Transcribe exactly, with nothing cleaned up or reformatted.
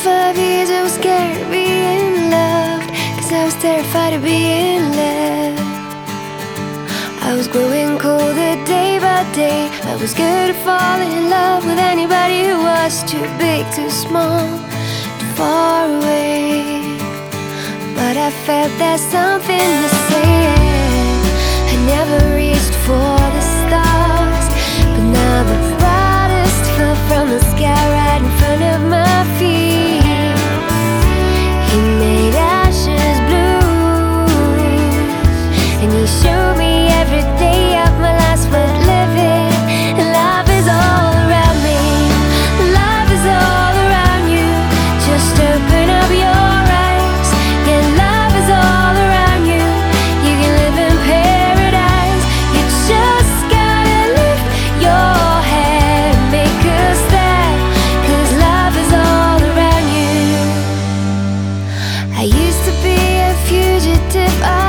five years I was scared of being loved, 'cause I was terrified of being left. I was growing colder day by day. I was scared of falling in love with anybody who was too big, too small, too far away. But I felt there's something missing. I never reached for the stars, but now the brightest fell from the sky right in front of my feet. He made ashes blue, and he showed me every day of my life's worth living. And love is all around me, love is all around you. Just open up your eyes, yeah, love is all around you. You can live in paradise. You just gotta lift your head and make a step, 'cause love is all around you. I used to be a fugitive.